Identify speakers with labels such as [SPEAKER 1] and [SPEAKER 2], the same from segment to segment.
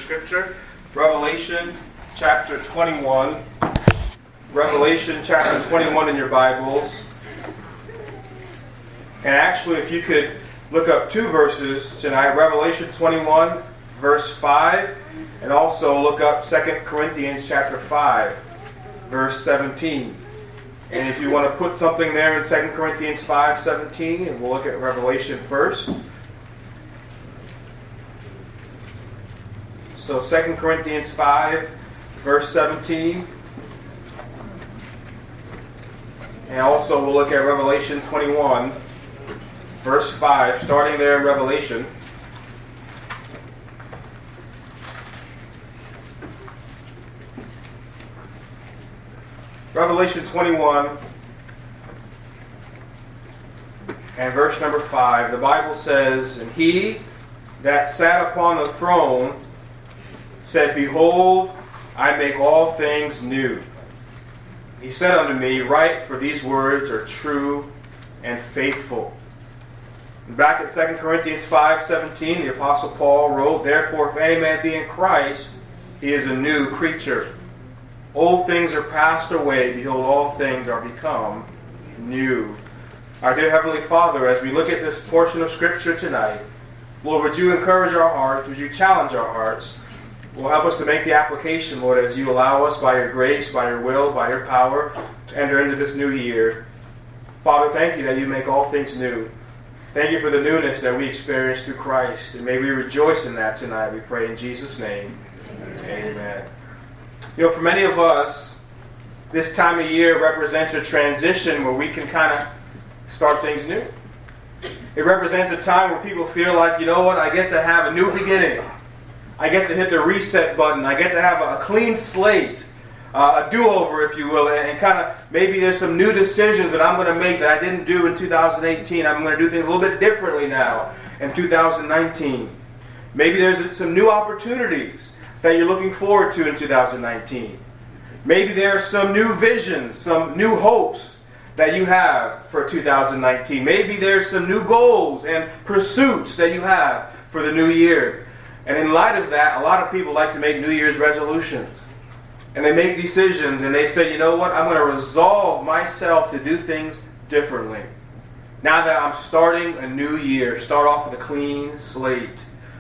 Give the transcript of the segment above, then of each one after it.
[SPEAKER 1] Scripture, Revelation chapter 21. Revelation chapter 21 in your Bibles. And actually, if you could look up two verses tonight, Revelation 21, verse 5, and also look up 2 Corinthians chapter 5, verse 17. And if you want to put something there in 2 Corinthians 5:17, and we'll look at Revelation first. So 2 Corinthians 5, verse 17. And also we'll look at Revelation 21, verse 5, starting there in Revelation. Revelation 21 and verse number 5, the Bible says, "And he that sat upon the throne said, Behold, I make all things new. He said unto me, Write, for these words are true and faithful." And back at 2 Corinthians 5:17, the Apostle Paul wrote, "Therefore, if any man be in Christ, he is a new creature. Old things are passed away. Behold, all things are become new." Our dear Heavenly Father, as we look at this portion of Scripture tonight, Lord, would you encourage our hearts? Would you challenge our hearts? Lord, help us to make the application, Lord, as you allow us by your grace, by your will, by your power, to enter into this new year. Father, thank you that you make all things new. Thank you for the newness that we experience through Christ. And may we rejoice in that tonight, we pray in Jesus' name. Amen. You know, for many of us, this time of year represents a transition where we can kind of start things new. It represents a time where people feel like, you know what, I get to have a new beginning. I get to hit the reset button. I get to have a clean slate, a do-over, if you will, and kind of maybe there's some new decisions that I'm going to make that I didn't do in 2018. I'm going to do things a little bit differently now in 2019. Maybe there's some new opportunities that you're looking forward to in 2019. Maybe there are some new visions, some new hopes that you have for 2019. Maybe there's some new goals and pursuits that you have for the new year. And in light of that, a lot of people like to make New Year's resolutions. And they make decisions and they say, you know what, I'm going to resolve myself to do things differently. Now that I'm starting a new year, start off with a clean slate.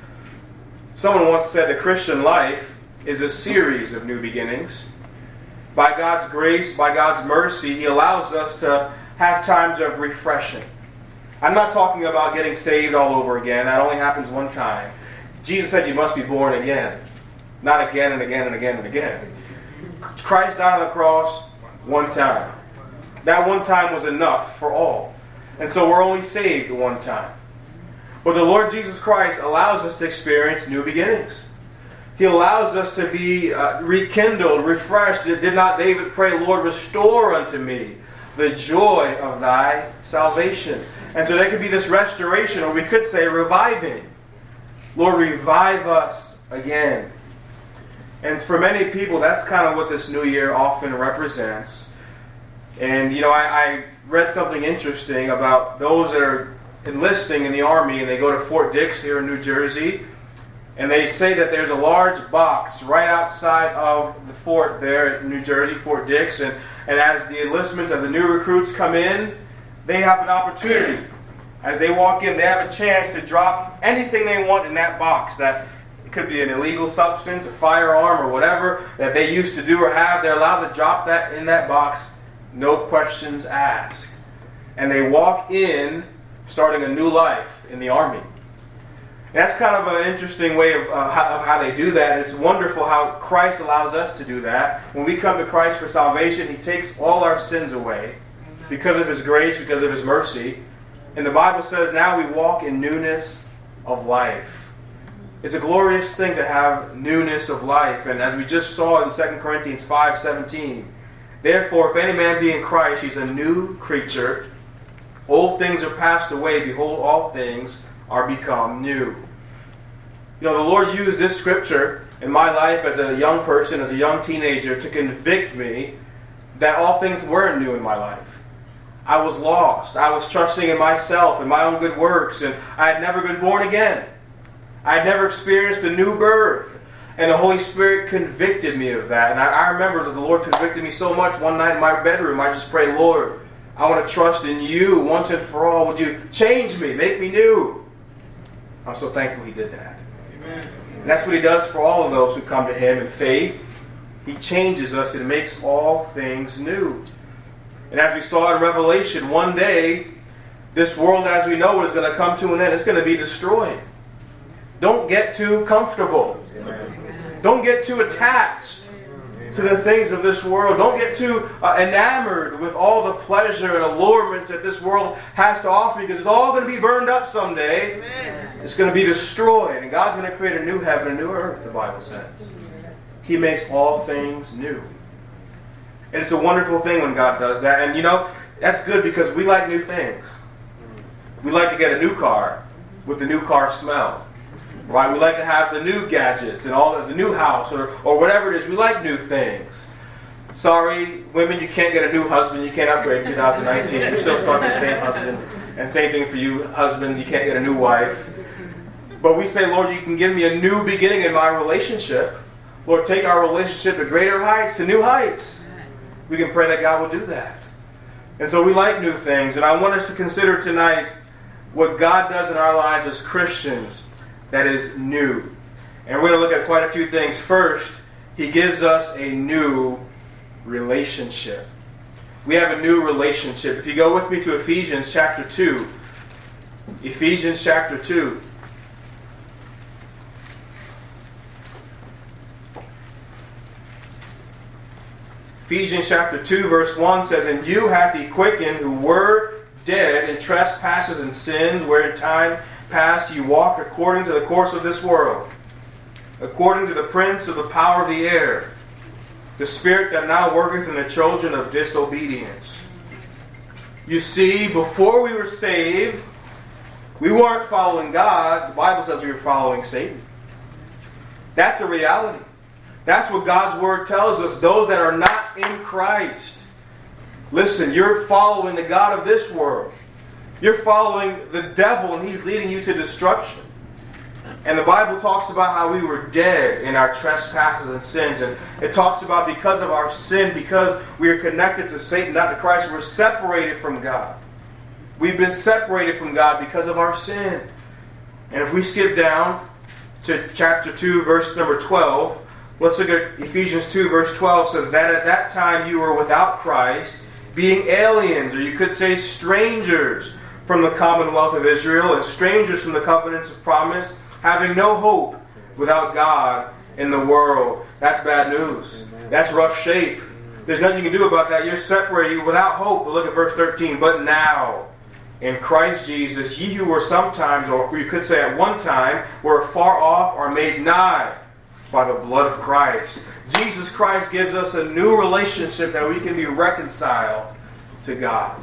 [SPEAKER 1] Someone once said the Christian life is a series of new beginnings. By God's grace, by God's mercy, He allows us to have times of refreshing. I'm not talking about getting saved all over again. That only happens one time. Jesus said you must be born again. Not again and again and again and again. Christ died on the cross one time. That one time was enough for all. And so we're only saved one time. But the Lord Jesus Christ allows us to experience new beginnings. He allows us to be rekindled, refreshed. Did not David pray, Lord, restore unto me the joy of thy salvation? And so there could be this restoration, or we could say reviving. Lord, revive us again. And for many people, that's kind of what this new year often represents. And, you know, I read something interesting about those that are enlisting in the Army, and they go to Fort Dix here in New Jersey, and they say that there's a large box right outside of the fort there in New Jersey, Fort Dix, and as the enlistments, as the new recruits come in, they have an opportunity. As they walk in, they have a chance to drop anything they want in that box. That it could be an illegal substance, a firearm, or whatever that they used to do or have. They're allowed to drop that in that box, no questions asked. And they walk in starting a new life in the Army. And that's kind of an interesting way of how they do that. It's wonderful how Christ allows us to do that. When we come to Christ for salvation, He takes all our sins away because of His grace, because of His mercy. And the Bible says now we walk in newness of life. It's a glorious thing to have newness of life. And as we just saw in 2 Corinthians 5:17, "Therefore, if any man be in Christ, he's a new creature. Old things are passed away. Behold, all things are become new." You know, the Lord used this scripture in my life as a young person, as a young teenager, to convict me that all things weren't new in my life. I was lost. I was trusting in myself and my own good works, and I had never been born again. I had never experienced a new birth. And the Holy Spirit convicted me of that. And I remember that the Lord convicted me so much one night in my bedroom. I just prayed, Lord, I want to trust in you once and for all. Would you change me, make me new? I'm so thankful He did that. Amen. And that's what He does for all of those who come to Him in faith. He changes us and makes all things new. And as we saw in Revelation, one day, this world as we know it is going to come to an end. It's going to be destroyed. Don't get too comfortable. Amen. Don't get too attached to the things of this world. Don't get too enamored with all the pleasure and allurement that this world has to offer, because it's all going to be burned up someday. Amen. It's going to be destroyed. And God's going to create a new heaven and a new earth, the Bible says. He makes all things new. And it's a wonderful thing when God does that. And you know, that's good because we like new things. We like to get a new car with the new car smell. Right? We like to have the new gadgets and all the new house or whatever it is. We like new things. Sorry, women, you can't get a new husband. You can't upgrade in 2019. You're still stuck with the same husband. And same thing for you husbands. You can't get a new wife. But we say, Lord, you can give me a new beginning in my relationship. Lord, take our relationship to greater heights, to new heights. We can pray that God will do that. And so we like new things. And I want us to consider tonight what God does in our lives as Christians that is new. And we're going to look at quite a few things. First, He gives us a new relationship. We have a new relationship. If you go with me to Ephesians chapter 2. Ephesians chapter 2. Ephesians chapter 2 verse 1 says, And you hath He quickened who were dead in trespasses and sins, where in time past you walked according to the course of this world, according to the prince of the power of the air, the spirit that now worketh in the children of disobedience. You see, before we were saved, we weren't following God. The Bible says we were following Satan. That's a reality. That's what God's Word tells us. Those that are not in Christ. Listen, you're following the God of this world. You're following the devil, and he's leading you to destruction. And the Bible talks about how we were dead in our trespasses and sins. And it talks about because of our sin, because we are connected to Satan, not to Christ, we're separated from God. We've been separated from God because of our sin. And if we skip down to chapter 2, verse number 12, let's look at Ephesians 2, verse 12. It says, That at that time you were without Christ, being aliens, or you could say strangers, from the commonwealth of Israel, and strangers from the covenants of promise, having no hope, without God in the world. That's bad news. Amen. That's rough shape. There's nothing you can do about that. You're separated without hope. But look at verse 13. But now, in Christ Jesus, ye who were sometimes, or you could say at one time, were far off, are made nigh by the blood of Christ. Jesus Christ gives us a new relationship that we can be reconciled to God.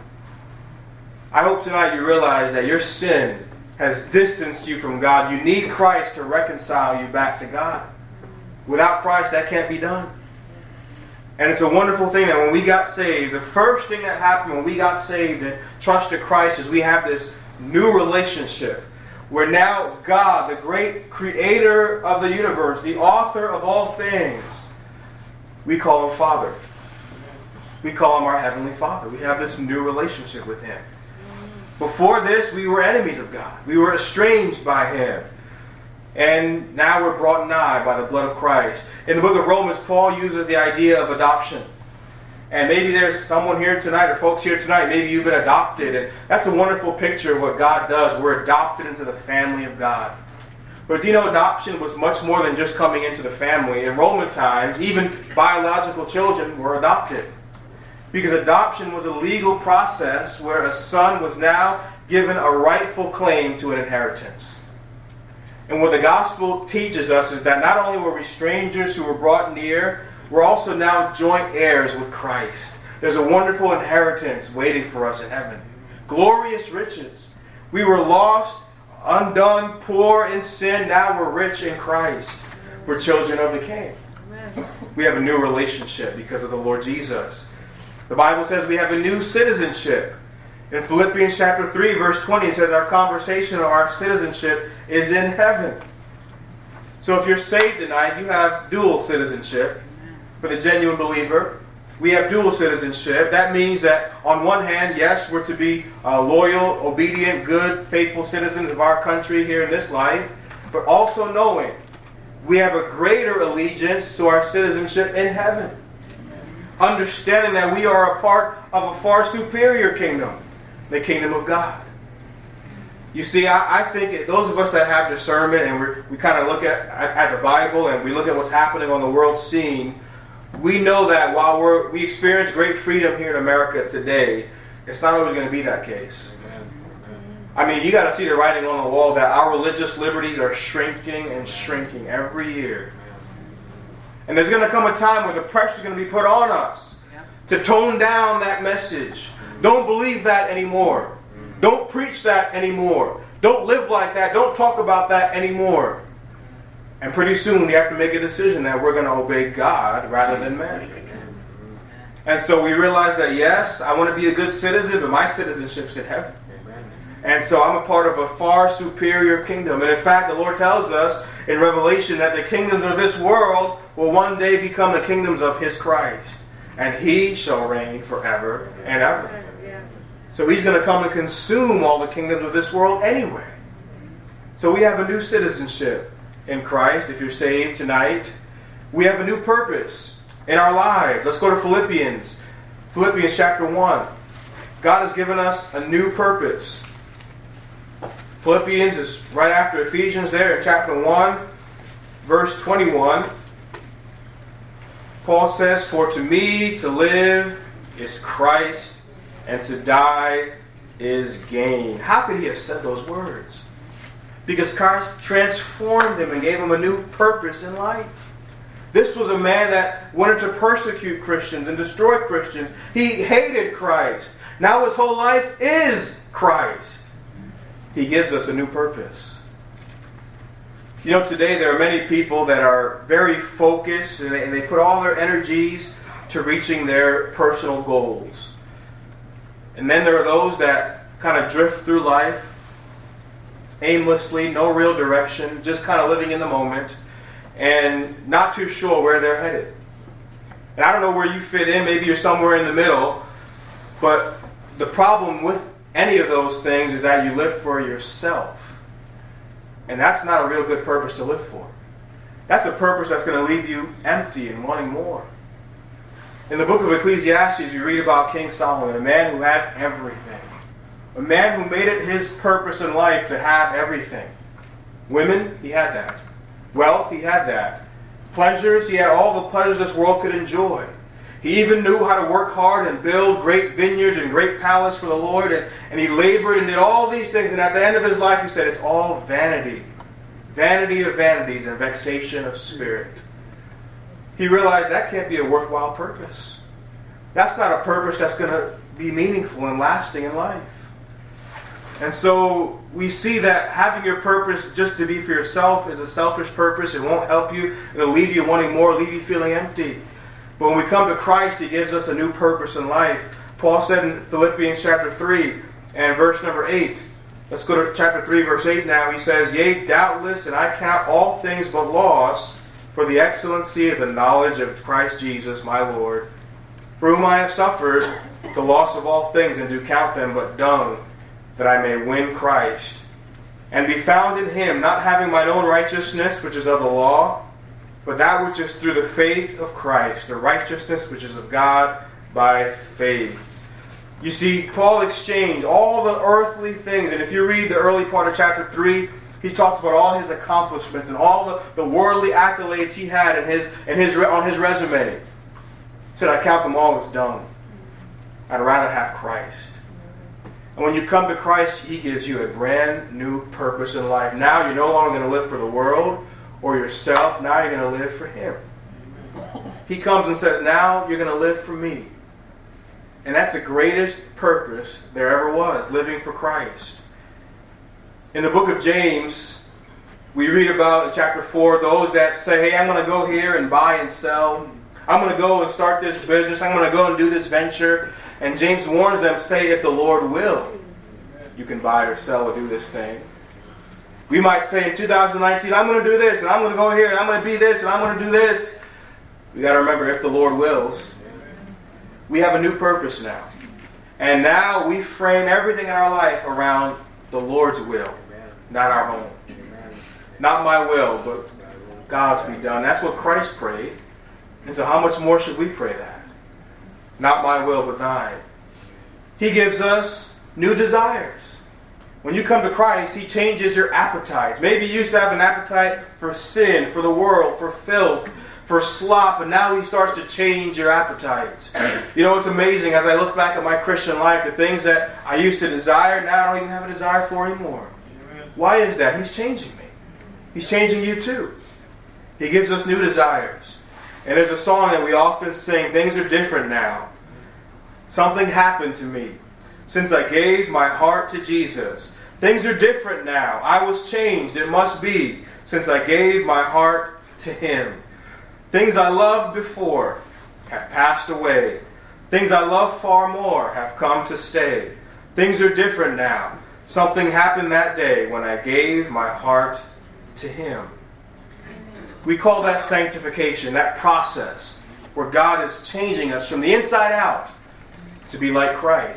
[SPEAKER 1] I hope tonight you realize that your sin has distanced you from God. You need Christ to reconcile you back to God. Without Christ, that can't be done. And it's a wonderful thing that when we got saved, the first thing that happened when we got saved and trusted Christ is we have this new relationship where now God, the great creator of the universe, the author of all things, we call Him Father. We call Him our Heavenly Father. We have this new relationship with Him. Before this, we were enemies of God. We were estranged by Him. And now we're brought nigh by the blood of Christ. In the book of Romans, Paul uses the idea of adoption. And maybe there's someone here tonight, or folks here tonight, maybe you've been adopted. And that's a wonderful picture of what God does. We're adopted into the family of God. But do you know, adoption was much more than just coming into the family. In Roman times, even biological children were adopted. Because adoption was a legal process where a son was now given a rightful claim to an inheritance. And what the gospel teaches us is that not only were we strangers who were brought near, we're also now joint heirs with Christ. There's a wonderful inheritance waiting for us in heaven. Glorious riches. We were lost, undone, poor in sin. Now we're rich in Christ. We're children of the King. We have a new relationship because of the Lord Jesus. The Bible says we have a new citizenship. In Philippians chapter 3, verse 20, it says our conversation or our citizenship is in heaven. So if you're saved tonight, you have dual citizenship. For the genuine believer, we have dual citizenship. That means that on one hand, yes, we're to be loyal, obedient, good, faithful citizens of our country here in this life, but also knowing we have a greater allegiance to our citizenship in heaven. Understanding that we are a part of a far superior kingdom, the kingdom of God. You see, I think those of us that have discernment and we kind of look at the Bible and we look at what's happening on the world scene, we know that while we experience great freedom here in America today, it's not always going to be that case. I mean, you got to see the writing on the wall that our religious liberties are shrinking and shrinking every year. And there's going to come a time where the pressure is going to be put on us to tone down that message. Don't believe that anymore. Don't preach that anymore. Don't live like that. Don't talk about that anymore. And pretty soon we have to make a decision that we're going to obey God rather than man. And so we realize that, yes, I want to be a good citizen, but my citizenship's in heaven. And so I'm a part of a far superior kingdom. And in fact, the Lord tells us in Revelation that the kingdoms of this world will one day become the kingdoms of His Christ. And He shall reign forever and ever. So He's going to come and consume all the kingdoms of this world anyway. So we have a new citizenship in Christ. If you're saved tonight, we have a new purpose in our lives. Let's go to Philippians. Philippians chapter 1. God has given us a new purpose. Philippians is right after Ephesians there in chapter 1, verse 21. Paul says, "For to me to live is Christ, and to die is gain." How could he have said those words? Because Christ transformed him and gave him a new purpose in life. This was a man that wanted to persecute Christians and destroy Christians. He hated Christ. Now his whole life is Christ. He gives us a new purpose. You know, today there are many people that are very focused and they put all their energies to reaching their personal goals. And then there are those that kind of drift through life aimlessly, no real direction, just kind of living in the moment and not too sure where they're headed. And I don't know where you fit in. Maybe you're somewhere in the middle. But the problem with any of those things is that you live for yourself. And that's not a real good purpose to live for. That's a purpose that's going to leave you empty and wanting more. In the book of Ecclesiastes, you read about King Solomon, a man who had everything. A man who made it his purpose in life to have everything. Women, he had that. Wealth, he had that. Pleasures, he had all the pleasures this world could enjoy. He even knew how to work hard and build great vineyards and great palace for the Lord. And he labored and did all these things. And at the end of his life, he said, it's all vanity. Vanity of vanities and vexation of spirit. He realized that can't be a worthwhile purpose. That's not a purpose that's going to be meaningful and lasting in life. And so we see that having your purpose just to be for yourself is a selfish purpose. It won't help you. It'll leave you wanting more, leave you feeling empty. But when we come to Christ, He gives us a new purpose in life. Paul said in Philippians chapter 3 and verse number 8. Let's go to chapter 3, verse 8 now. He says, "Yea, doubtless, and I count all things but loss for the excellency of the knowledge of Christ Jesus my Lord, for whom I have suffered the loss of all things, and do count them but dung, that I may win Christ, and be found in Him, not having mine own righteousness, which is of the law, but that which is through the faith of Christ, the righteousness which is of God by faith." You see, Paul exchanged all the earthly things, and if you read the early part of chapter 3, he talks about all his accomplishments and all the worldly accolades he had on his resume. He said, I count them all as dung. I'd rather have Christ. And when you come to Christ, He gives you a brand new purpose in life. Now you're no longer going to live for the world or yourself. Now you're going to live for Him. He comes and says, now you're going to live for me. And that's the greatest purpose there ever was, living for Christ. In the book of James, we read about in chapter 4, those that say, hey, I'm going to go here and buy and sell. I'm going to go and start this business. I'm going to go and do this venture. And James warns them, say, if the Lord will, you can buy or sell or do this thing. We might say in 2019, I'm going to do this, and I'm going to go here, and I'm going to be this, and I'm going to do this. We got to remember, if the Lord wills, we have a new purpose now. And now we frame everything in our life around the Lord's will, not our own. Not my will, but God's be done. That's what Christ prayed. And so how much more should we pray that? Not my will, but thine. He gives us new desires. When you come to Christ, He changes your appetites. Maybe you used to have an appetite for sin, for the world, for filth, for slop, and now He starts to change your appetites. You know, it's amazing as I look back at my Christian life, the things that I used to desire, now I don't even have a desire for anymore. Why is that? He's changing me. He's changing you too. He gives us new desires. And there's a song that we often sing, things are different now. Something happened to me since I gave my heart to Jesus. Things are different now. I was changed, it must be, since I gave my heart to Him. Things I loved before have passed away. Things I love far more have come to stay. Things are different now. Something happened that day when I gave my heart to Him. We call that sanctification, that process where God is changing us from the inside out to be like Christ.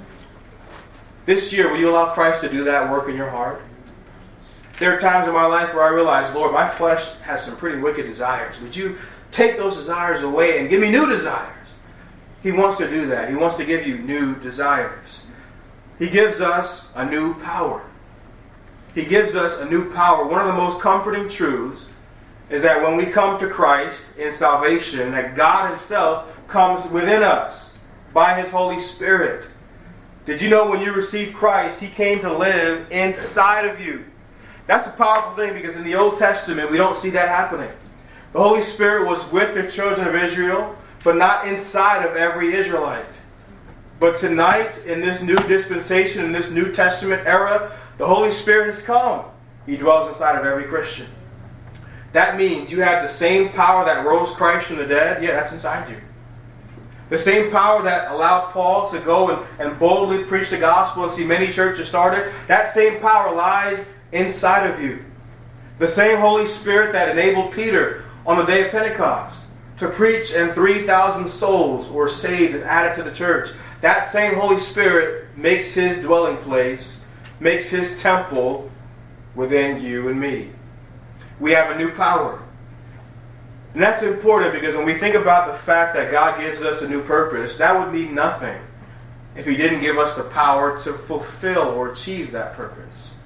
[SPEAKER 1] This year, will you allow Christ to do that work in your heart? There are times in my life where I realize, Lord, my flesh has some pretty wicked desires. Would you take those desires away and give me new desires? He wants to do that. He wants to give you new desires. He gives us a new power. He gives us a new power. One of the most comforting truths is that when we come to Christ in salvation, that God Himself comes within us by His Holy Spirit. Did you know when you received Christ, He came to live inside of you? That's a powerful thing because in the Old Testament, we don't see that happening. The Holy Spirit was with the children of Israel, but not inside of every Israelite. But tonight, in this new dispensation, in this New Testament era, the Holy Spirit has come. He dwells inside of every Christian. That means you have the same power that rose Christ from the dead. Yeah, that's inside you. The same power that allowed Paul to go and boldly preach the gospel and see many churches started, that same power lies inside of you. The same Holy Spirit that enabled Peter on the day of Pentecost to preach and 3,000 souls were saved and added to the church. That same Holy Spirit makes His dwelling place, makes His temple within you and me. We have a new power. And that's important because when we think about the fact that God gives us a new purpose, that would mean nothing if He didn't give us the power to fulfill or achieve that purpose.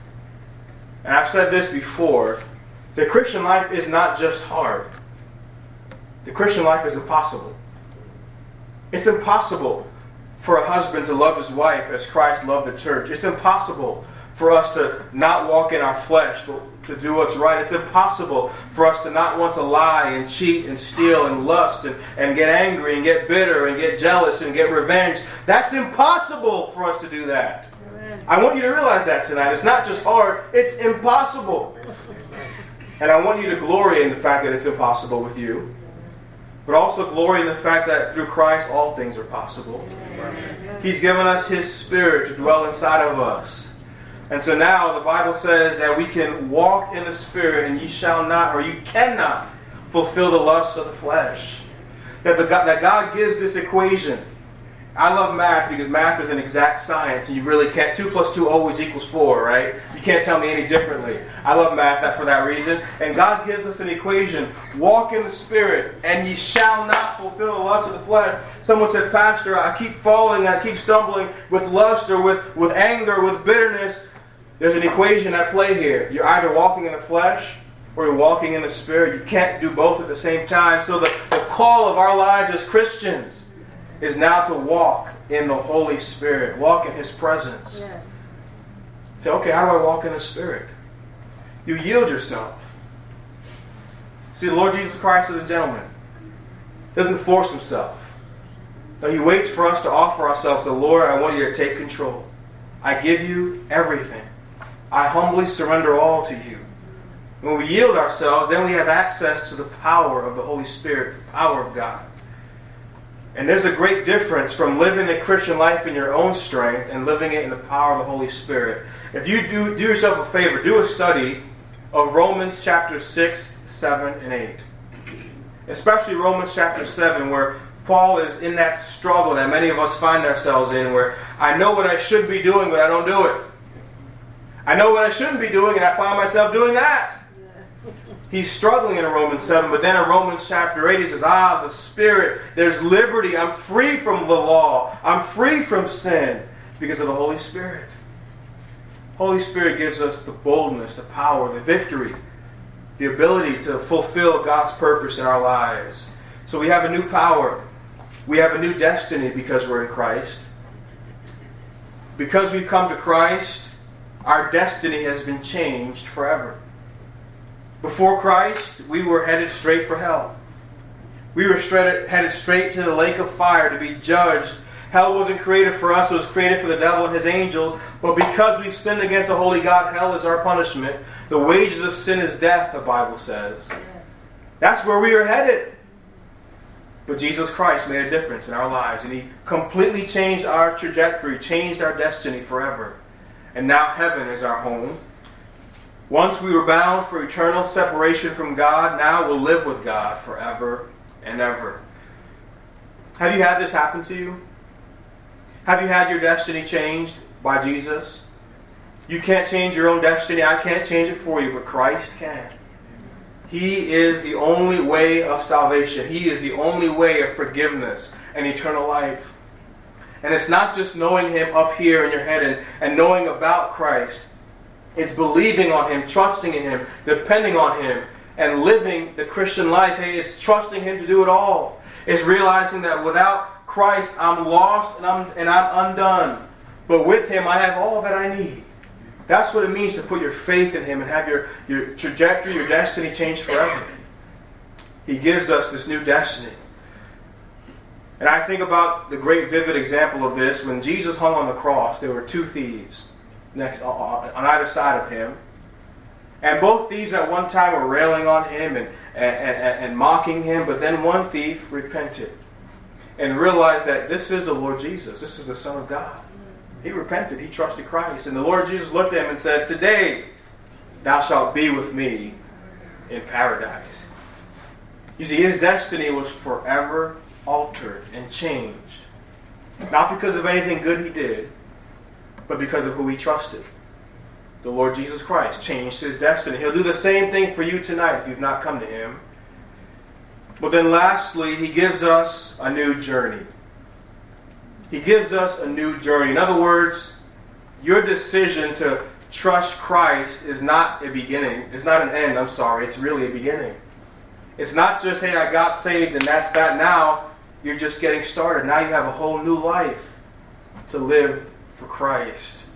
[SPEAKER 1] And I've said this before, the Christian life is not just hard. The Christian life is impossible. It's impossible for a husband to love his wife as Christ loved the church. It's impossible for us to not walk in our flesh, to do what's right. It's impossible for us to not want to lie and cheat and steal and lust and get angry and get bitter and get jealous and get revenge. That's impossible for us to do that. Amen. I want you to realize that tonight. It's not just hard, it's impossible. And I want you to glory in the fact that it's impossible with you, but also glory in the fact that through Christ all things are possible. Amen. He's given us His Spirit to dwell inside of us. And so now the Bible says that we can walk in the Spirit and ye shall not, or you cannot, fulfill the lusts of the flesh. That God gives this equation. I love math because math is an exact science and you really can't, 2 + 2 always equals 4, right? You can't tell me any differently. I love math for that reason. And God gives us an equation. Walk in the Spirit and ye shall not fulfill the lust of the flesh. Someone said, Pastor, I keep falling, I keep stumbling with lust or with anger, with bitterness. There's an equation at play here. You're either walking in the flesh or you're walking in the Spirit. You can't do both at the same time. So the call of our lives as Christians is now to walk in the Holy Spirit. Walk in His presence. Yes. Say, okay, how do I walk in the Spirit? You yield yourself. See, the Lord Jesus Christ is a gentleman. He doesn't force Himself. No, He waits for us to offer ourselves. So, Lord, I want you to take control. I give you everything. I humbly surrender all to you. When we yield ourselves, then we have access to the power of the Holy Spirit, the power of God. And there's a great difference from living the Christian life in your own strength and living it in the power of the Holy Spirit. If you do yourself a favor, do a study of Romans chapter 6, 7, and 8. Especially Romans chapter 7, where Paul is in that struggle that many of us find ourselves in, where I know what I should be doing, but I don't do it. I know what I shouldn't be doing, and I find myself doing that. He's struggling in Romans 7, but then in Romans chapter 8, he says, the Spirit, there's liberty. I'm free from the law. I'm free from sin because of the Holy Spirit. Holy Spirit gives us the boldness, the power, the victory, the ability to fulfill God's purpose in our lives. So we have a new power. We have a new destiny because we're in Christ. Because we've come to Christ, our destiny has been changed forever. Before Christ, we were headed straight for hell. We were headed straight to the lake of fire to be judged. Hell wasn't created for us, it was created for the devil and his angels. But because we've sinned against the holy God, hell is our punishment. The wages of sin is death, the Bible says. Yes. That's where we are headed. But Jesus Christ made a difference in our lives, and He completely changed our trajectory, changed our destiny forever. And now heaven is our home. Once we were bound for eternal separation from God, now we'll live with God forever and ever. Have you had this happen to you? Have you had your destiny changed by Jesus? You can't change your own destiny. I can't change it for you, but Christ can. He is the only way of salvation. He is the only way of forgiveness and eternal life. And it's not just knowing Him up here in your head and knowing about Christ. It's believing on Him, trusting in Him, depending on Him, and living the Christian life. Hey, it's trusting Him to do it all. It's realizing that without Christ, I'm lost and I'm undone. But with Him, I have all that I need. That's what it means to put your faith in Him and have your trajectory, your destiny changed forever. He gives us this new destiny. And I think about the great vivid example of this. When Jesus hung on the cross, there were two thieves on either side of Him. And both thieves at one time were railing on Him and mocking Him. But then one thief repented and realized that this is the Lord Jesus. This is the Son of God. He repented. He trusted Christ. And the Lord Jesus looked at him and said, "Today thou shalt be with me in paradise." You see, his destiny was forever altered and changed. Not because of anything good he did, but because of who he trusted. The Lord Jesus Christ changed his destiny. He'll do the same thing for you tonight if you've not come to Him. But then lastly, He gives us a new journey. He gives us a new journey. In other words, your decision to trust Christ is not a beginning. It's not an end, it's really a beginning. It's not just, hey, I got saved and that's that. Now you're just getting started. Now you have a whole new life to live for Christ.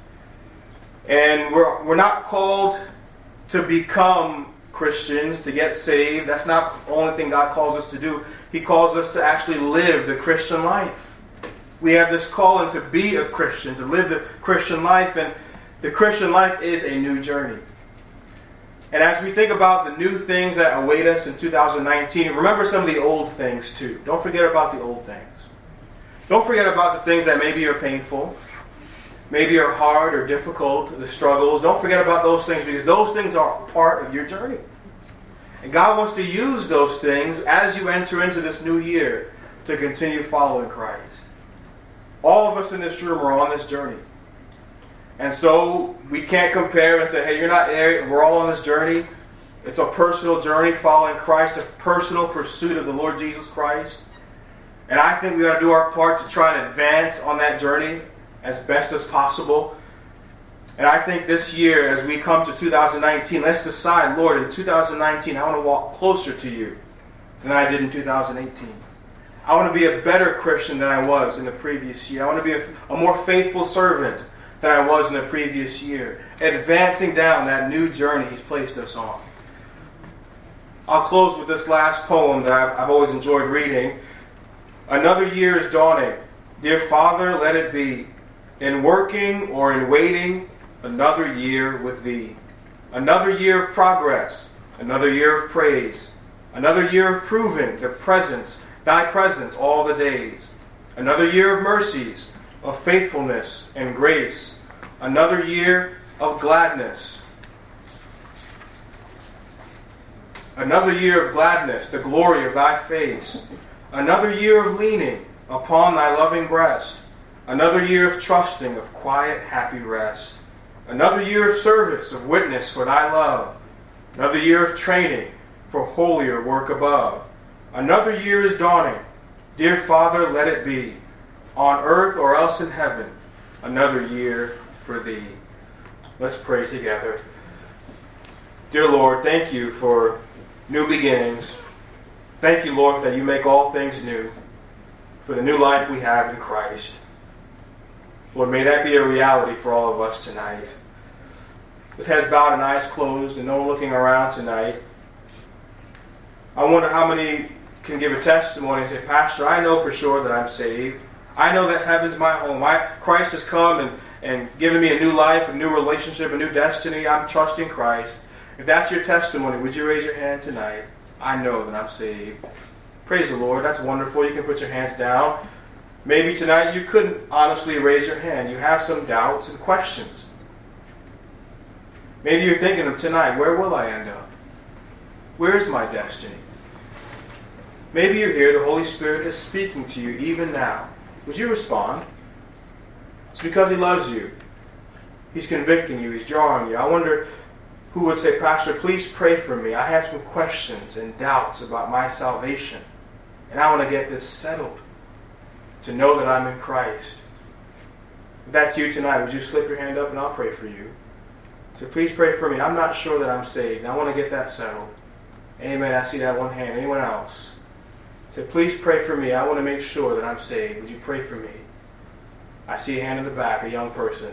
[SPEAKER 1] And we're not called to become Christians, to get saved. That's not the only thing God calls us to do. He calls us to actually live the Christian life. We have this calling to be a Christian, to live the Christian life, and the Christian life is a new journey. And as we think about the new things that await us in 2019, remember some of the old things too. Don't forget about the old things. Don't forget about the things that maybe are painful, maybe are hard or difficult, the struggles. Don't forget about those things, because those things are part of your journey. And God wants to use those things as you enter into this new year to continue following Christ. All of us in this room are on this journey. And so we can't compare and say, hey, you're not there. We're all on this journey. It's a personal journey following Christ, a personal pursuit of the Lord Jesus Christ. And I think we got to do our part to try and advance on that journey as best as possible. And I think this year, as we come to 2019, let's decide, Lord, in 2019, I want to walk closer to you than I did in 2018. I want to be a better Christian than I was in the previous year. I want to be a more faithful servant than I was in the previous year. Advancing down that new journey He's placed us on. I'll close with this last poem that I've always enjoyed reading. Another year is dawning. Dear Father, let it be. In working or in waiting, another year with Thee. Another year of progress. Another year of praise. Another year of proving the presence, thy presence all the days. Another year of mercies, of faithfulness and grace. Another year of gladness. Another year of gladness, the glory of thy face. Another year of leaning upon thy loving breast. Another year of trusting, of quiet, happy rest. Another year of service, of witness for thy love. Another year of training for holier work above. Another year is dawning. Dear Father, let it be, on earth or else in heaven, another year for thee. Let's pray together. Dear Lord, thank you for new beginnings. Thank you, Lord, that you make all things new, for the new life we have in Christ. Lord, may that be a reality for all of us tonight. With heads bowed and eyes closed and no one looking around tonight, I wonder how many can give a testimony and say, Pastor, I know for sure that I'm saved. I know that heaven's my home. Christ has come and given me a new life, a new relationship, a new destiny. I'm trusting Christ. If that's your testimony, would you raise your hand tonight? I know that I'm saved. Praise the Lord. That's wonderful. You can put your hands down. Maybe tonight you couldn't honestly raise your hand. You have some doubts and questions. Maybe you're thinking of tonight, where will I end up? Where is my destiny? Maybe you're here, the Holy Spirit is speaking to you even now. Would you respond? It's because He loves you. He's convicting you. He's drawing you. I wonder who would say, Pastor, please pray for me. I have some questions and doubts about my salvation. And I want to get this settled to know that I'm in Christ. If that's you tonight, would you slip your hand up and I'll pray for you. So please pray for me. I'm not sure that I'm saved. I want to get that settled. Amen. I see that one hand. Anyone else? So please pray for me. I want to make sure that I'm saved. Would you pray for me? I see a hand in the back, a young person.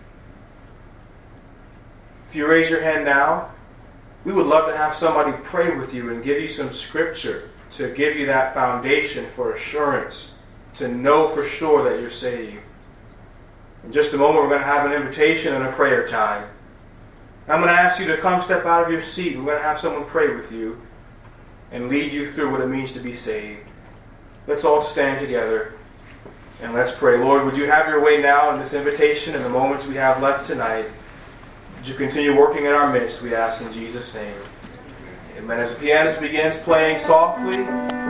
[SPEAKER 1] If you raise your hand now, we would love to have somebody pray with you and give you some scripture to give you that foundation for assurance, to know for sure that you're saved. In just a moment, we're going to have an invitation and a prayer time. I'm going to ask you to come step out of your seat. We're going to have someone pray with you and lead you through what it means to be saved. Let's all stand together and let's pray. Lord, would you have your way now in this invitation and the moments we have left tonight? Would you continue working in our midst, we ask in Jesus' name. Amen. As the pianist begins playing softly,